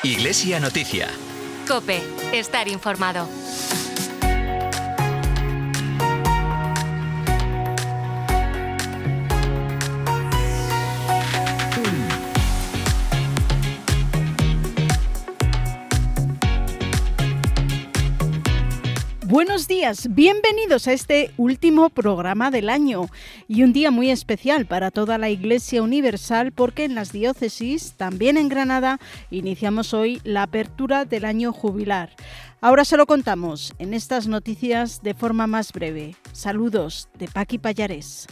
Iglesia Noticia. COPE. Estar informado. Buenos días, bienvenidos a este último programa del año y un día muy especial para toda la Iglesia Universal porque en las diócesis, también en Granada, iniciamos hoy la apertura del año jubilar. Ahora se lo contamos en estas noticias de forma más breve. Saludos de Paqui Pallares.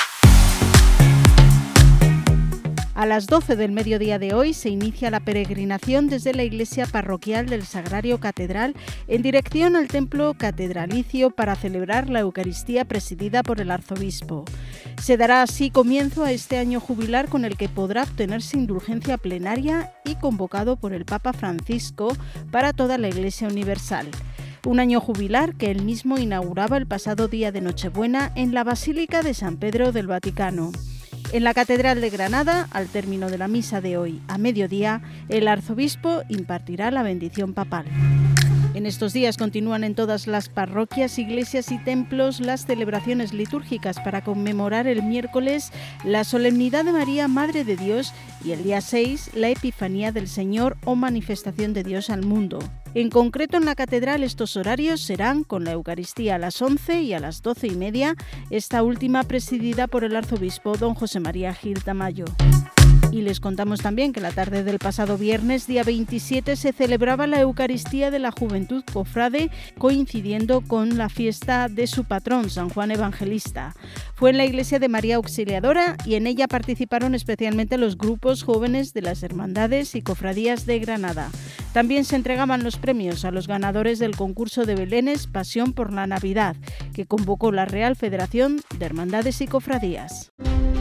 A las 12 del mediodía de hoy se inicia la peregrinación desde la iglesia parroquial del Sagrario Catedral en dirección al templo catedralicio para celebrar la Eucaristía presidida por el arzobispo. Se dará así comienzo a este año jubilar con el que podrá obtenerse indulgencia plenaria y convocado por el Papa Francisco para toda la Iglesia Universal. Un año jubilar que él mismo inauguraba el pasado día de Nochebuena en la Basílica de San Pedro del Vaticano. En la Catedral de Granada, al término de la misa de hoy a mediodía, el arzobispo impartirá la bendición papal. En estos días continúan en todas las parroquias, iglesias y templos las celebraciones litúrgicas para conmemorar el miércoles la solemnidad de María, Madre de Dios, y el día 6 la Epifanía del Señor o manifestación de Dios al mundo. En concreto, en la catedral estos horarios serán con la Eucaristía a las 11 y a las 12:30, esta última presidida por el arzobispo don José María Gil Tamayo. Y les contamos también que la tarde del pasado viernes, día 27, se celebraba la Eucaristía de la Juventud Cofrade, coincidiendo con la fiesta de su patrón, San Juan Evangelista. Fue en la iglesia de María Auxiliadora y en ella participaron especialmente los grupos jóvenes de las hermandades y cofradías de Granada. También se entregaban los premios a los ganadores del concurso de Belenes Pasión por la Navidad, que convocó la Real Federación de Hermandades y Cofradías.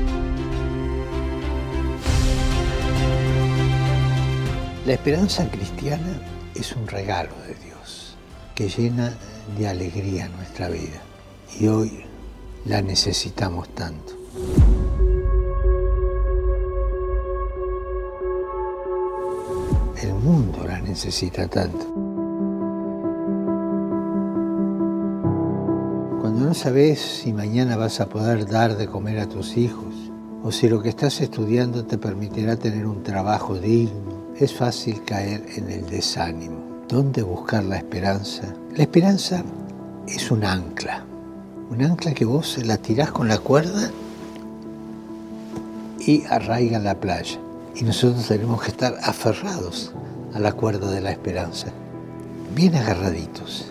La esperanza cristiana es un regalo de Dios que llena de alegría nuestra vida y hoy la necesitamos tanto. El mundo la necesita tanto. Cuando no sabes si mañana vas a poder dar de comer a tus hijos o si lo que estás estudiando te permitirá tener un trabajo digno, es fácil caer en el desánimo. ¿Dónde buscar la esperanza? La esperanza es un ancla que vos la tirás con la cuerda y arraiga en la playa. Y nosotros tenemos que estar aferrados a la cuerda de la esperanza, bien agarraditos.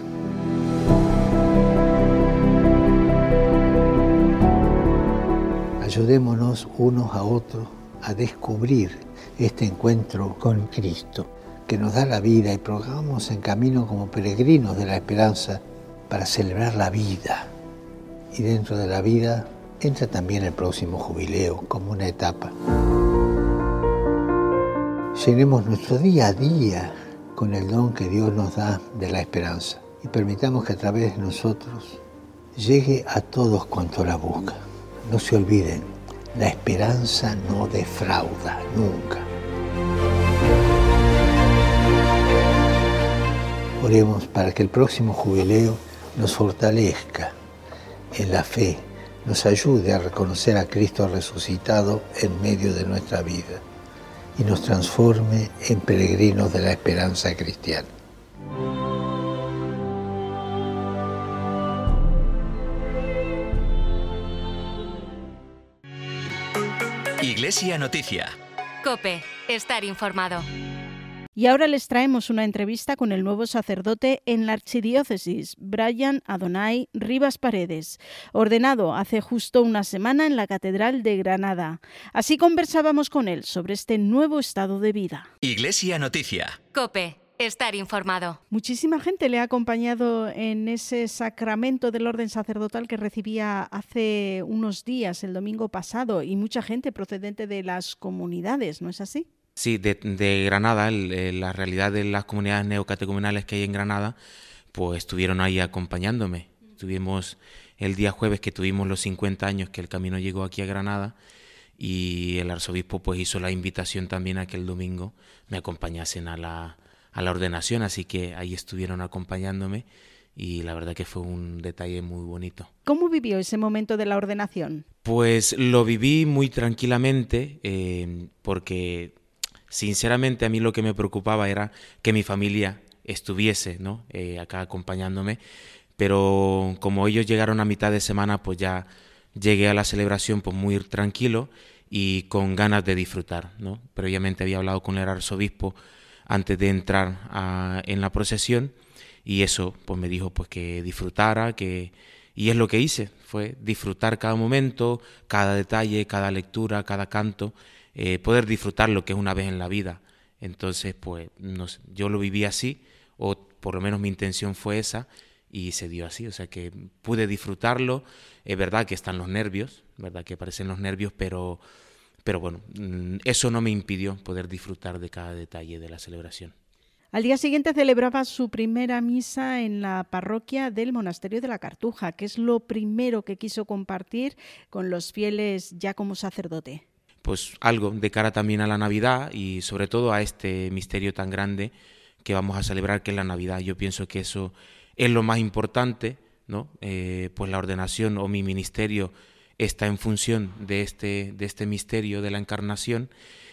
Ayudémonos unos a otros a descubrir este encuentro con Cristo, que nos da la vida, y programos en camino como peregrinos de la esperanza para celebrar la vida. Y dentro de la vida entra también el próximo jubileo como una etapa. Llenemos nuestro día a día con el don que Dios nos da de la esperanza y permitamos que a través de nosotros llegue a todos cuantos la buscan. No se olviden, la esperanza no defrauda nunca. Oremos para que el próximo jubileo nos fortalezca en la fe, nos ayude a reconocer a Cristo resucitado en medio de nuestra vida y nos transforme en peregrinos de la esperanza cristiana. Iglesia Noticia. COPE. Estar informado. Y ahora les traemos una entrevista con el nuevo sacerdote en la archidiócesis, Brian Adonai Rivas Paredes, ordenado hace justo una semana en la Catedral de Granada. Así conversábamos con él sobre este nuevo estado de vida. Iglesia Noticia. COPE. Estar informado. Muchísima gente le ha acompañado en ese sacramento del orden sacerdotal que recibía hace unos días, el domingo pasado, y mucha gente procedente de las comunidades, ¿no es así? Sí, de Granada, la realidad de las comunidades neocatecumenales que hay en Granada, pues estuvieron ahí acompañándome. Tuvimos el día jueves que tuvimos los 50 años que el camino llegó aquí a Granada y el arzobispo pues hizo la invitación también a que el domingo me acompañasen a la ordenación, así que ahí estuvieron acompañándome y la verdad que fue un detalle muy bonito. ¿Cómo vivió ese momento de la ordenación? Pues lo viví muy tranquilamente porque sinceramente a mí lo que me preocupaba era que mi familia estuviese, ¿no? Acá acompañándome, pero como ellos llegaron a mitad de semana, pues ya llegué a la celebración pues muy tranquilo y con ganas de disfrutar, ¿no? Previamente había hablado con el arzobispo antes de entrar en la procesión y eso pues me dijo pues que disfrutara, y es lo que hice, fue disfrutar cada momento, cada detalle, cada lectura, cada canto, poder disfrutar lo que es una vez en la vida. Entonces pues no sé, yo lo viví así, o por lo menos mi intención fue esa, y se dio así, o sea que pude disfrutarlo. Es verdad que están los nervios, verdad que aparecen los nervios, pero bueno, eso no me impidió poder disfrutar de cada detalle de la celebración. Al día siguiente celebraba su primera misa en la parroquia del Monasterio de la Cartuja. ¿Qué es lo primero que quiso compartir con los fieles ya como sacerdote? Pues algo de cara también a la Navidad y sobre todo a este misterio tan grande que vamos a celebrar, que es la Navidad. Yo pienso que eso es lo más importante, ¿no? Pues la ordenación o mi ministerio está en función de este misterio de la Encarnación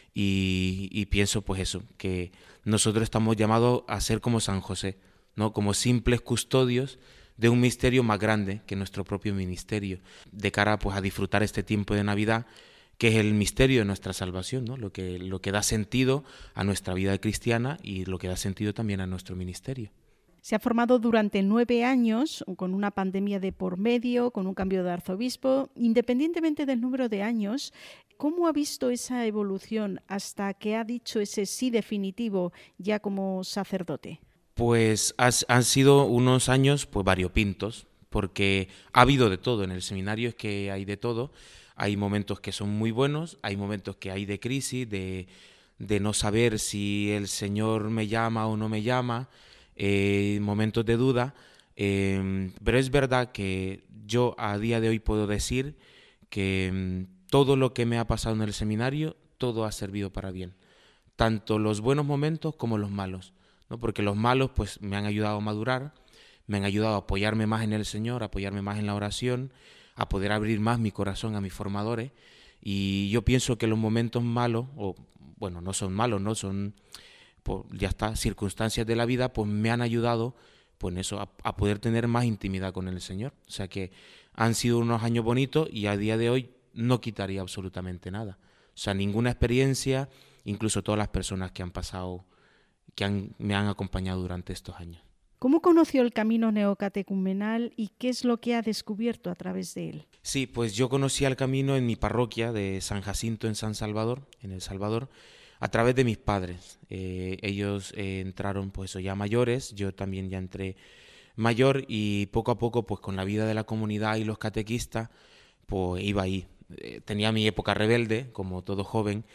y pienso pues eso, que nosotros estamos llamados a ser como San José, ¿no? Como simples custodios de un misterio más grande que nuestro propio ministerio, de cara pues a disfrutar este tiempo de Navidad, que es el misterio de nuestra salvación, ¿no? Lo que da sentido a nuestra vida cristiana y lo que da sentido también a nuestro ministerio. Se ha formado durante 9 años, con una pandemia de por medio, con un cambio de arzobispo. Independientemente del número de años, ¿cómo ha visto esa evolución hasta que ha dicho ese sí definitivo ya como sacerdote? Pues han sido unos años pues variopintos, porque ha habido de todo. En el seminario es que hay de todo. Hay momentos que son muy buenos, hay momentos que hay de crisis, de no saber si el Señor me llama o no me llama, momentos de duda, pero es verdad que yo a día de hoy puedo decir que todo lo que me ha pasado en el seminario, todo ha servido para bien, tanto los buenos momentos como los malos, ¿no? Porque los malos pues me han ayudado a madurar, me han ayudado a apoyarme más en el Señor, a apoyarme más en la oración, a poder abrir más mi corazón a mis formadores, y yo pienso que los momentos malos, o bueno, no son malos, no son, pues ya está, circunstancias de la vida, pues me han ayudado pues eso, a poder tener más intimidad con el Señor. O sea que han sido unos años bonitos y a día de hoy no quitaría absolutamente nada. O sea, ninguna experiencia, incluso todas las personas que han pasado, me han acompañado durante estos años. ¿Cómo conoció el camino neocatecumenal y qué es lo que ha descubierto a través de él? Sí, pues yo conocí el camino en mi parroquia de San Jacinto en San Salvador, en El Salvador, a través de mis padres. Ellos entraron pues eso, ya mayores, yo también ya entré mayor y poco a poco pues con la vida de la comunidad y los catequistas pues iba ahí. Tenía mi época rebelde, como todo joven,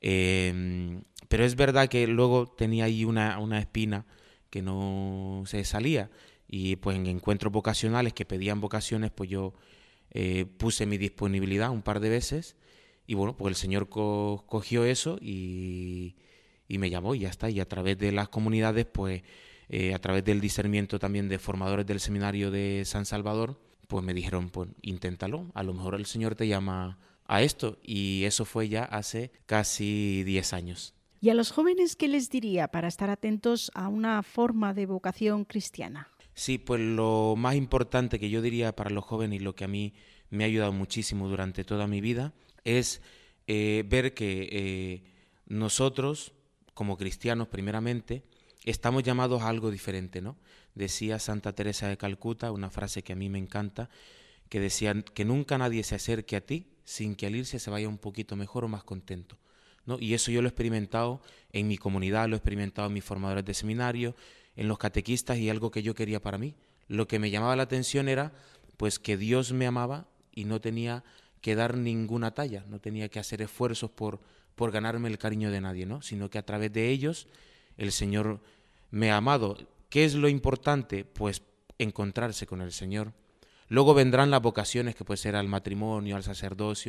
pero es verdad que luego tenía ahí una espina que no se salía, y pues en encuentros vocacionales que pedían vocaciones pues yo puse mi disponibilidad un par de veces y bueno, pues el Señor cogió eso y me llamó y ya está. Y a través de las comunidades pues a través del discernimiento también de formadores del seminario de San Salvador pues me dijeron pues inténtalo, a lo mejor el Señor te llama a esto, y eso fue ya hace casi 10 años. ¿Y a los jóvenes qué les diría para estar atentos a una forma de vocación cristiana? Sí, pues lo más importante que yo diría para los jóvenes y lo que a mí me ha ayudado muchísimo durante toda mi vida es ver que nosotros, como cristianos primeramente, estamos llamados a algo diferente, ¿no? Decía Santa Teresa de Calcuta, una frase que a mí me encanta, que decía que nunca nadie se acerque a ti sin que al irse se vaya un poquito mejor o más contento, ¿no? Y eso yo lo he experimentado en mi comunidad, lo he experimentado en mis formadores de seminario, en los catequistas, y algo que yo quería para mí. Lo que me llamaba la atención era pues que Dios me amaba y no tenía que dar ninguna talla, no tenía que hacer esfuerzos por ganarme el cariño de nadie, ¿no? Sino que a través de ellos el Señor me ha amado. ¿Qué es lo importante? Pues encontrarse con el Señor. Luego vendrán las vocaciones, que puede ser al matrimonio, al sacerdocio,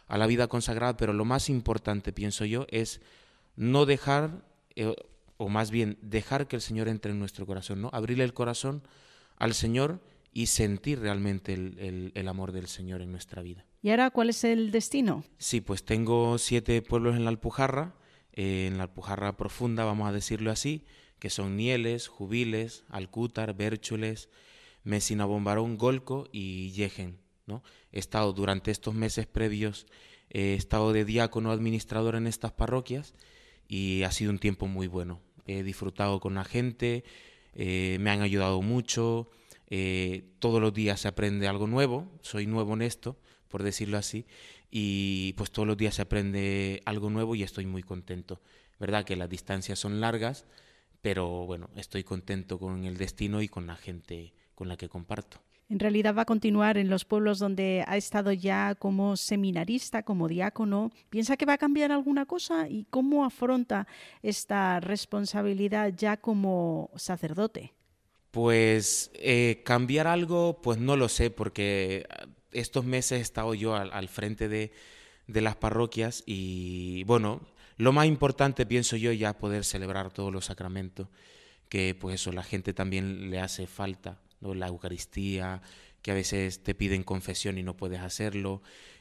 a la vida consagrada, pero lo más importante, pienso yo, es no dejar, o más bien dejar que el Señor entre en nuestro corazón, ¿no? Abrirle el corazón al Señor y sentir realmente el amor del Señor en nuestra vida. ¿Y ahora cuál es el destino? Sí, pues tengo 7 pueblos en la Alpujarra profunda, vamos a decirlo así, que son Nieles, Jubiles, Alcútar, Bércholes, Mesina Bombarón, Golco y Yegen, ¿no? He estado durante estos meses previos, he estado de diácono administrador en estas parroquias y ha sido un tiempo muy bueno. He disfrutado con la gente, me han ayudado mucho, todos los días se aprende algo nuevo, soy nuevo en esto, por decirlo así, y pues todos los días se aprende algo nuevo y estoy muy contento. Verdad que las distancias son largas, pero bueno, estoy contento con el destino y con la gente con la que comparto. En realidad va a continuar en los pueblos donde ha estado ya como seminarista, como diácono. ¿Piensa que va a cambiar alguna cosa? ¿Y cómo afronta esta responsabilidad ya como sacerdote? Pues cambiar algo, pues no lo sé, porque estos meses he estado yo al frente de las parroquias y bueno, lo más importante pienso yo ya poder celebrar todos los sacramentos, que pues eso, la gente también le hace falta, ¿no? La Eucaristía, que a veces te piden confesión y no puedes hacerlo.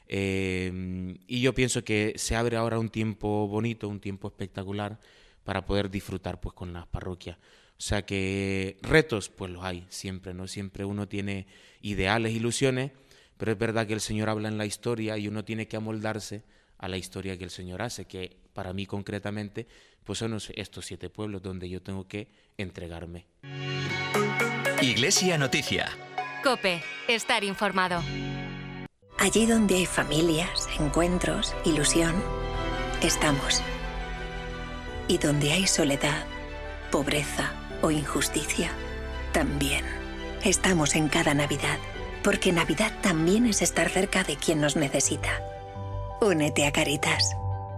Y yo pienso que se abre ahora un tiempo bonito, un tiempo espectacular para poder disfrutar pues con las parroquias. O sea que retos pues los hay siempre, ¿no? Siempre uno tiene ideales, ilusiones, pero es verdad que el Señor habla en la historia y uno tiene que amoldarse a la historia que el Señor hace, que para mí concretamente pues son estos 7 pueblos donde yo tengo que entregarme. Iglesia Noticia. COPE. Estar informado. Allí donde hay familias, encuentros, ilusión, estamos. Y donde hay soledad, pobreza o injusticia, también. Estamos en cada Navidad, porque Navidad también es estar cerca de quien nos necesita. Únete a Cáritas.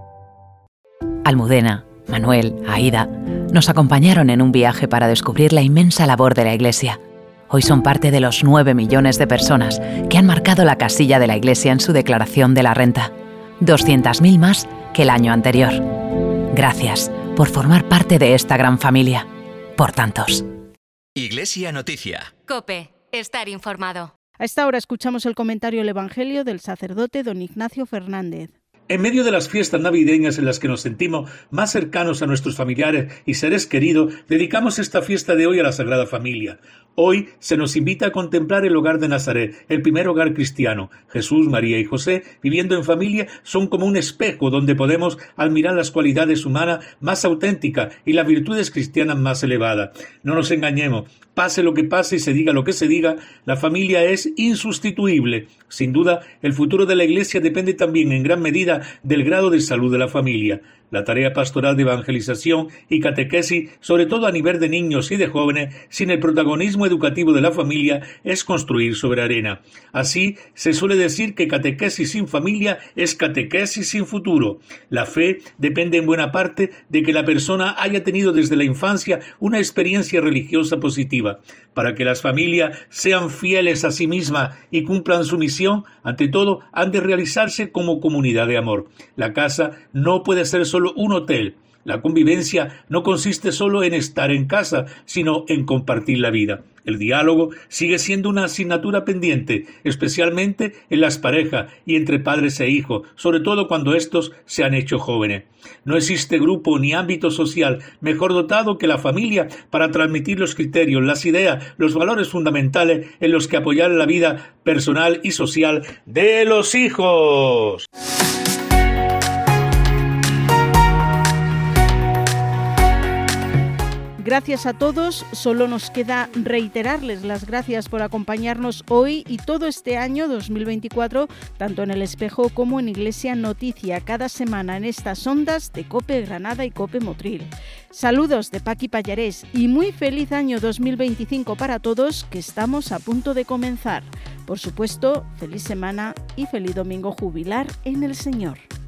Almudena, Manuel, Aida, nos acompañaron en un viaje para descubrir la inmensa labor de la Iglesia. Hoy son parte de los 9 millones de personas que han marcado la casilla de la Iglesia en su declaración de la renta. 200.000 más que el año anterior. Gracias por formar parte de esta gran familia. Por tantos. Iglesia Noticia. COPE. Estar informado. A esta hora escuchamos el comentario del Evangelio del sacerdote don Ignacio Fernández. En medio de las fiestas navideñas en las que nos sentimos más cercanos a nuestros familiares y seres queridos, dedicamos esta fiesta de hoy a la Sagrada Familia. Hoy se nos invita a contemplar el hogar de Nazaret, el primer hogar cristiano. Jesús, María y José, viviendo en familia, son como un espejo donde podemos admirar las cualidades humanas más auténticas y las virtudes cristianas más elevadas. No nos engañemos, pase lo que pase y se diga lo que se diga, la familia es insustituible. Sin duda, el futuro de la Iglesia depende también en gran medida del grado de salud de la familia. La tarea pastoral de evangelización y catequesis, sobre todo a nivel de niños y de jóvenes, sin el protagonismo educativo de la familia, es construir sobre arena. Así, se suele decir que catequesis sin familia es catequesis sin futuro. La fe depende en buena parte de que la persona haya tenido desde la infancia una experiencia religiosa positiva. Para que las familias sean fieles a sí mismas y cumplan su misión, ante todo, han de realizarse como comunidad de amor. La casa no puede ser solo un hotel. La convivencia no consiste solo en estar en casa, sino en compartir la vida. El diálogo sigue siendo una asignatura pendiente, especialmente en las parejas y entre padres e hijos, sobre todo cuando estos se han hecho jóvenes. No existe grupo ni ámbito social mejor dotado que la familia para transmitir los criterios, las ideas, los valores fundamentales en los que apoyar la vida personal y social de los hijos. Gracias a todos, solo nos queda reiterarles las gracias por acompañarnos hoy y todo este año 2024, tanto en El Espejo como en Iglesia Noticia, cada semana en estas ondas de COPE Granada y COPE Motril. Saludos de Paqui Pallarés y muy feliz año 2025 para todos, que estamos a punto de comenzar. Por supuesto, feliz semana y feliz domingo jubilar en el Señor.